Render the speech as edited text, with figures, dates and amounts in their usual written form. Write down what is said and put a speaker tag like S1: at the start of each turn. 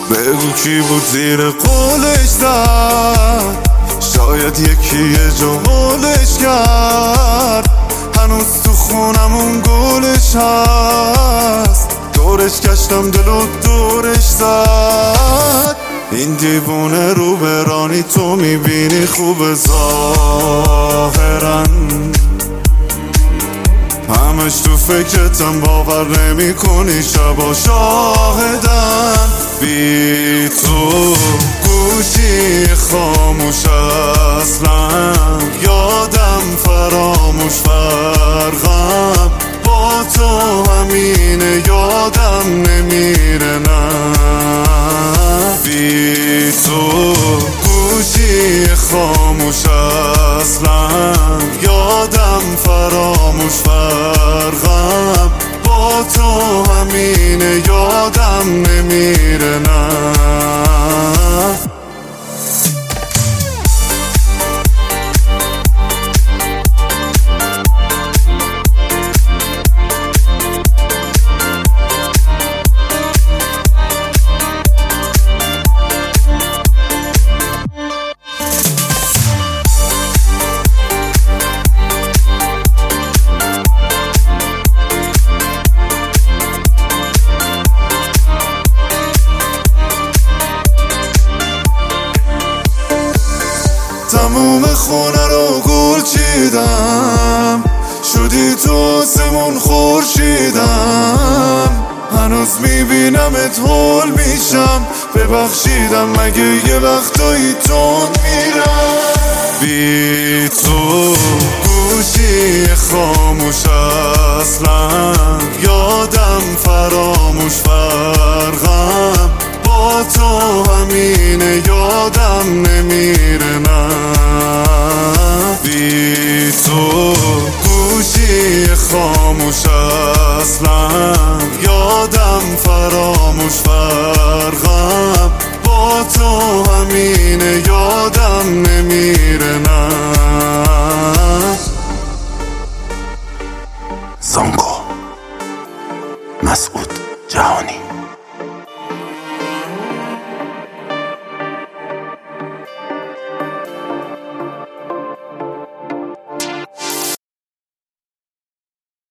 S1: بگو کی بود زیر قولش زد، شاید یکی یه جا حولش کرد. هنوز تو خونمون گلش هست، دورش گشتم دلو دورش زد. این دیوونه رو برانی تو میبینی خوب ظاهرن، همش تو فکرتم باور نمی کنی شبا شاهدن. بی تو گوشی خاموش اصلا، یادم فراموش فرقم با تو همینه، یادم نمیره نه. بی تو گوشی خاموش اصلا، یادم فراموش فرقم با تو همینه، یادم نمیره نه. تموم خونه رو گل چیدم، شدی تو آسمون خورشیدم. هنوز میبینمت هول میشم، ببخشیدم مگه یه وقتایی تند میرم. بی تو گوشی خاموش اصلا، یادم فراموش فرقم با تو همینه، یادم نمیره نه. بی تو گوشی خاموش اصلا، یادم فراموش فرقم با تو همینه، یادم نمیره نه.
S2: زانکو مسعود جهانی.